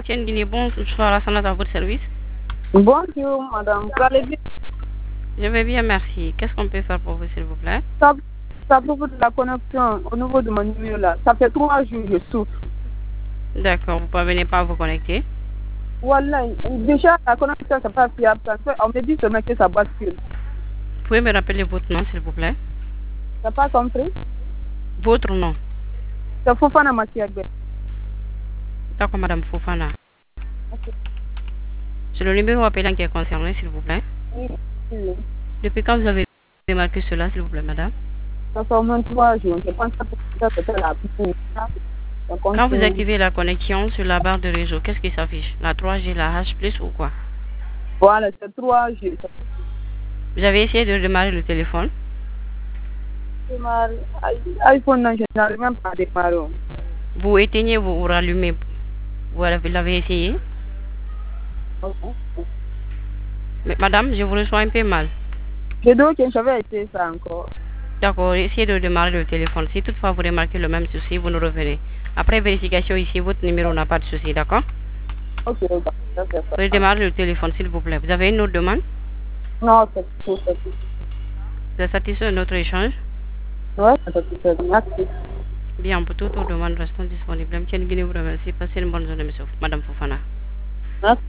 Tiens Guinée, bonsoir, Hassan à votre service. Bonjour, madame. Vous allez bien? Je vais bien, merci. Qu'est-ce qu'on peut faire pour vous, s'il vous plaît? Ça propos de la connexion au niveau de mon numéro là. Ça fait 3 jours que je souffre. D'accord, vous ne parvenez pas à vous connecter? Voilà, déjà la connexion c'est pas fiable. On me dit seulement que ça bascule. Vous pouvez me rappeler votre nom, s'il vous plaît? T'as pas compris? Votre nom? C'est Fofana Makiagbe. D'accord, madame Fofana. Ok. C'est le numéro appelant qui est concerné, s'il vous plaît. Oui. Depuis quand vous avez remarqué cela, s'il vous plaît, madame? Ça fait au moins 3 jours. Je pense que ça c'était la plus. Quand vous activez la connexion sur la barre de réseau, qu'est-ce qui s'affiche? La 3G, la H+, ou quoi? Voilà, c'est 3 jours. Vous avez essayé de démarrer le téléphone? iPhone, non, je n'arrive même pas à démarrer. Vous éteignez, vous rallumez. Vous l'avez essayé? Mais, madame, je vous reçois un peu mal. Je dois que j'avais essayé ça encore. D'accord, essayez de démarrer le téléphone. Si toutefois vous remarquez le même souci, vous nous revenez. Après vérification ici, votre numéro n'a pas de souci, d'accord? Ok, d'accord. Vous démarrer le téléphone, s'il vous plaît. Vous avez une autre demande? Non, c'est tout. Vous êtes satisfait de notre échange? Ouais, c'est tout. Merci. Bien, pour toute autre demande, restons disponibles. Monsieur Nguyen vous remercie. Passez une bonne journée, madame Fofana. Merci.